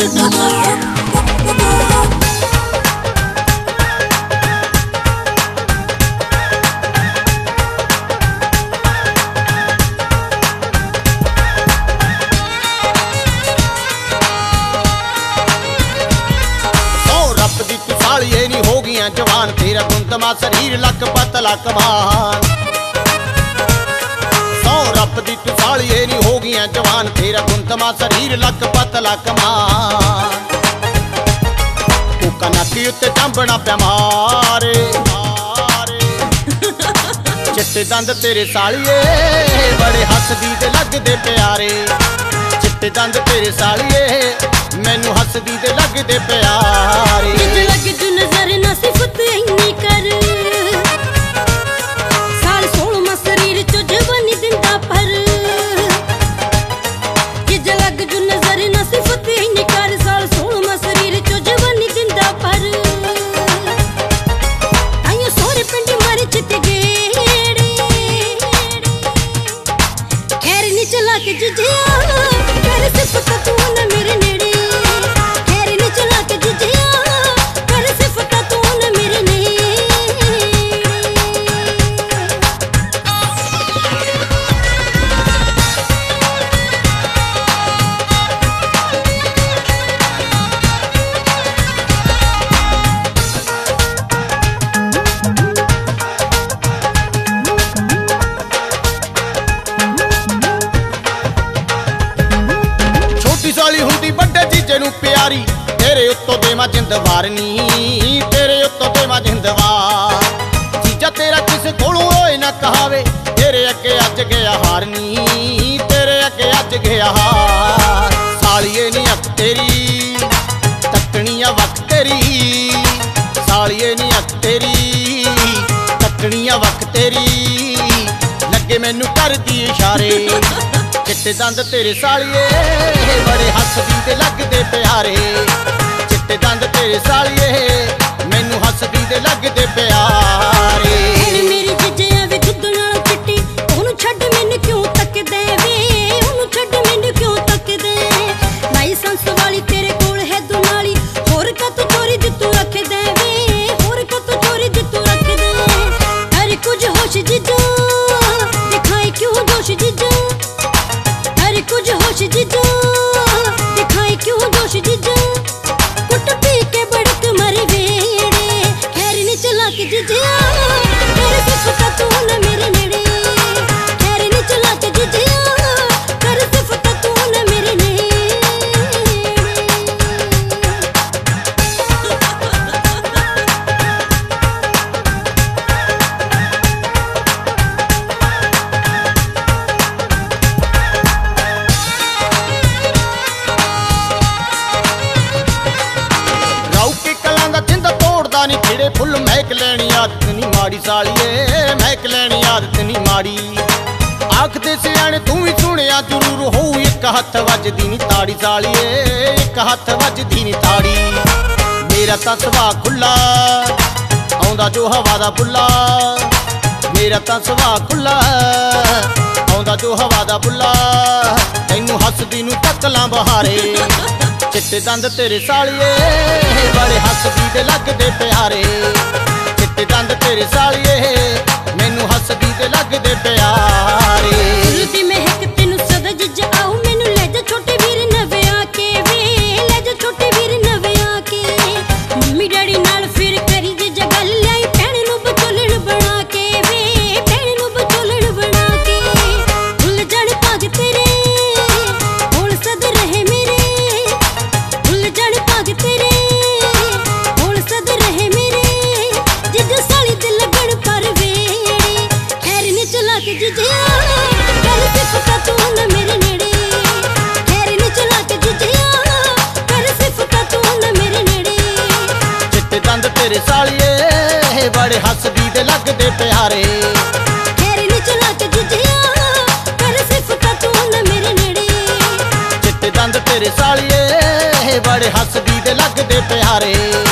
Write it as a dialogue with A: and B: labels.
A: सालिए नी हो गया जवान, तेरा गुंदमा शरीर लक पतला कमान। सौ रब दी तू सालिए नी हो गया जवान, तेरा गुंदमा शरीर लक पतला कमान। कोका नक्की उत्ते चंबना प्या मारे, चिट्टे दंद तेरे सालिए बड़े हसदी दे लगदे प्यारे। चिट्टे दंद तेरे सालिए मैनू हसदी दे लगदे प्यारे।
B: लग जो नजर ना सिफत इन्नी कर, साल 16 शरीर चो जवानी दिंदा पर। किज लग जो नजर ना सिफत इन्नी कर, साल 16 शरीर चो जवानी दिंदा पर। आयो सोरे पिंडी मारे चिते गेड़े, खैर नी चला के जिजिया कर सिफत तू न मेरे नेड़े। खैर नी चला के जिजिया
A: प्यारी तेरे उत्तों देवा जिंदवार नी, तेरे उत्तों देवा जिंदवार। जीजा तेरा किस कोलों होए ना कहावे, तेरे अगे अज गया हार नी, तेरे अगे अज गया हार। सालिए नी अख तेरी तकनिया वक तेरी, सालिए नी अख तेरी तकनिया वक तेरी। लगे मैनू कर दी इशारे, चिट्टे दंद तेरे सालिए बड़े हसदी दे लगदे प्यारे। चिट्टे दंद तेरे सालिए मैनू हसदी दे लगदे प्यारे।
B: मेरी जिजिया वे दुद्ध नाल चिट्टी, ओनू छड्ड मैनू क्यों तकदे वे, ओनू छड्ड मैनू क्यों तकदे। लाइसेंस वाली तेरे कोल है दुनाली, होर का तू चोरी दी तू रख दे वे, होर का तू चोरी दी तू रख दे। हर कुछ होश जिजा दिखाई क्यों जोश जिजा, हर कुछ होश जिजा दिखाई क्यों जोश जिजा। कुट पी के बड़क मर वेड़े, खैर नी चला के जिजिया कर सिफत तू न मेरे नेड़े। खैर नी चला के जिजिया कर सिफत तू न मेरे नेड़े।
A: नी खिड़े फुल महक लैनी आदत नी माड़ी सालिए, महक लैनी आदत नी माड़ी। आखदे सियाने तू भी सुनिया जरूर हो, एक हथ वजदी नी ताड़ी सालिए, एक हथ वजदी नी ताड़ी। मेरा तां सुभा खुला आउंदा जो हवा दा बुल्ला, मेरा तां सुभा खुला आउंदा जो हवा दा बुल्ला। तैनू हसदी नू तकलां बहारे, चिट्टे दंद तेरे सालिए बड़े हसदी दे लगदे प्यारे। चिट्टे दंद तेरे सालिए मैनू हसदी दे लगदे प्यारे।
B: दी महक तेनू सदा जिजा आऊ, मैनू ले जा छोटे वीर नवे आके वे, ले जा छोटे वीर नवे आके। मम्मी डैडी नाल फिर करी जिजा गल, लाई भैण नू बचोलण बना के वे, भैण नू बचोलण बना के। भुल जाण भाग तेरे होण सद रहे मेरे, भुल जाण भाग तेरे होण सद रहे मेरे। जिजा साली ते लगण पर वेड़े, खैर नी चला के जिजिया कर सिफत तू न मेरे नेड़े। खैर नी चला के जिजिया कर सिफत तू न मेरे नेड़े।
A: चिट्टे दंद तेरे सालिए बड़े हसदी दे लगदे प्यारे।
B: खैर नी चला के जिजिया कर सिफत तू न मेरे नेड़े।
A: चिट्टे दंद तेरे सालिए बड़े हसदी दे लगदे प्यारे।